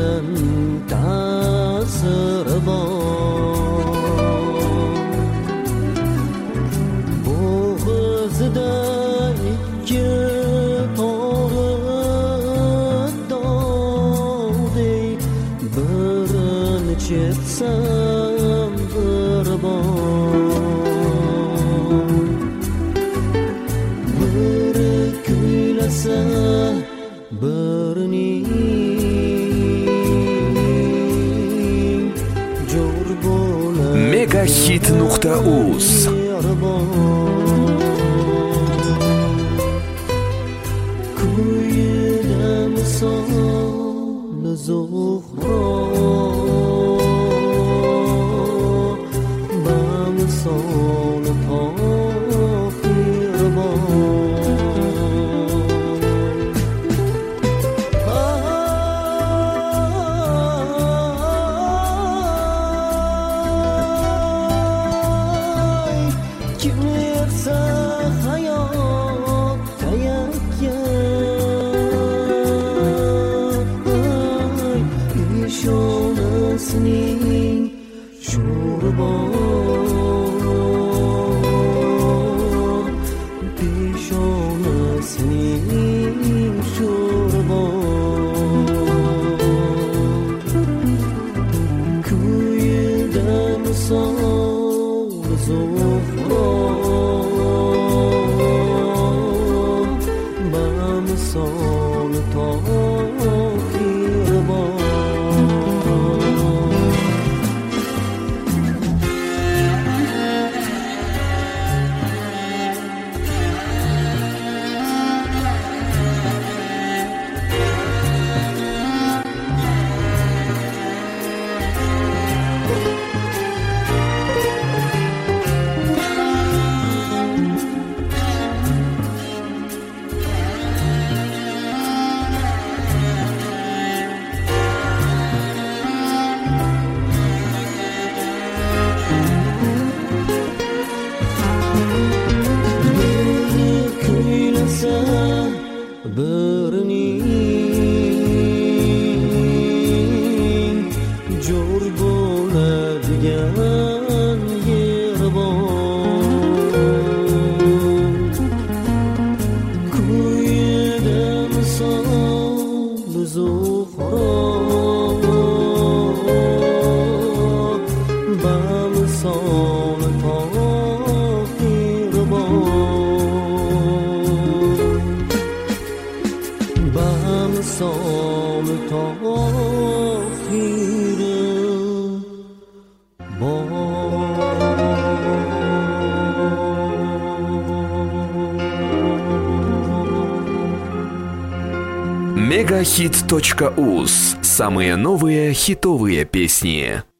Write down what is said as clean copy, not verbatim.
bilan ta'siri bor. Bo'g'izida ikki to'g'ri dog'dek, birini chetsam bir bor. Biri kuylasa birining jo'r bo'lar. Megahit.uz Kuyida misoli Zuhro, bamisoli Tohir bor. Kim bersa hayot tayakkul, peshonasining sho'ri bor, peshonasining sho'ri bor. Kuyida misoli Zuhro, bamisoli Tohir bor. Kuylasa birining jo'r bo'ladigan yeri bor. Kuyida misoli Zuhro, bamisoli Tohir bor, bamisoli Tohir Megahit.uz. Самые новые хитовые песни.